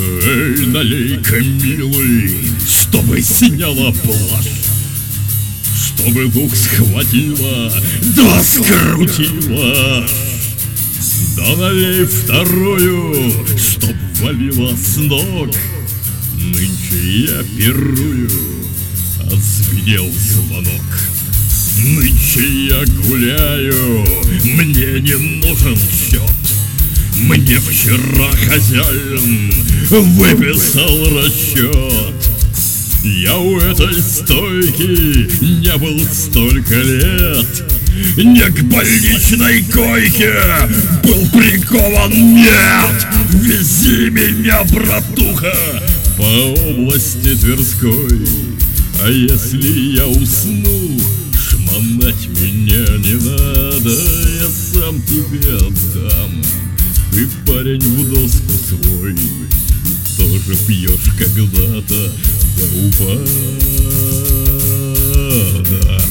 Эй, налей-ка, милый, чтобы сняла плащ, чтобы дух схватила, да скрутила. Да налей вторую, чтоб валила с ног. Нынче я пирую, отзвенел звонок. Нынче я гуляю, мне не нужен счет. Мне вчера хозяин выписал расчет. Я у этой стойки не был столько лет. Не к больничной койке был прикован, нет. Вези меня, братуха, по области Тверской. А если я усну, шмонать меня не надо, я сам тебе отдам. Ты, парень, в доску свой тоже пьешь когда-то до упада.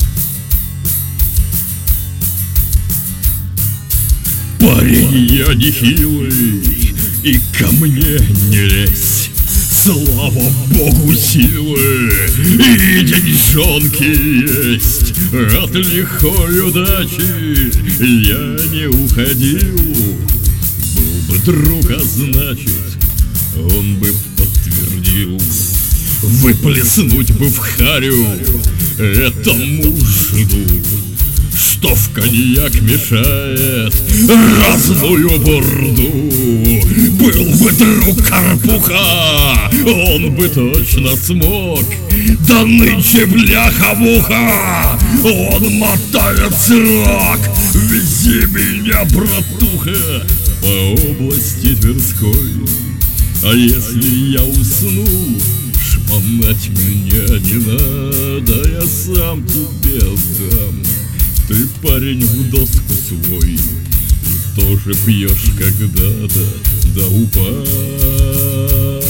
Парень, я не хилый, и ко мне не лезь. Слава богу, силы и деньжонки есть. От лихой удачи я не уходил. Был бы друг, а значит, он бы подтвердил. Выплеснуть бы в харю этому жиду, что в коньяк мешает разную бурду. Был бы друг Карпуха, он бы точно смог. Да нынче бляха-муха, он мотает срок. Вези меня, братуха, по области Тверской. А если я усну, шмонать меня не надо, я сам тебе отдам. Ты, парень, в доску свой и тоже пьешь когда-то до упада.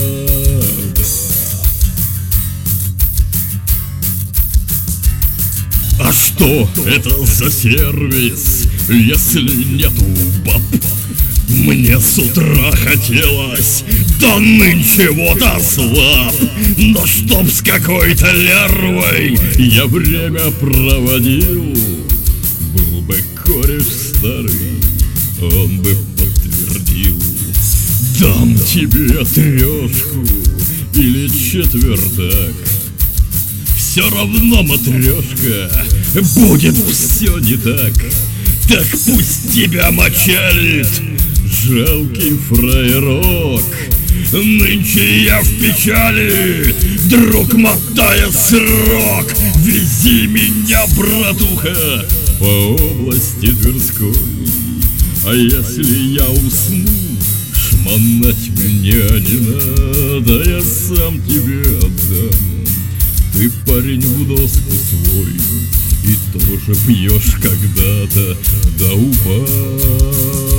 А что это за сервис, если нету баб? Мне с утра хотелось, да нынче вот ослаб. Но чтоб с какой-то лярвой я время проводил, был бы кореш старый, он бы подтвердил. Дам тебе трешку или четвертак, все равно, матрешка, будет все не так. Так пусть тебя мочалит жалкий фраерок. Нынче я в печали, друг, мотая срок. Вези меня, братуха, по области Тверской. А если я усну, шмонать меня не надо, я сам тебе отдам. Ты, парень, в доску свой и тоже пьешь когда-то до упада.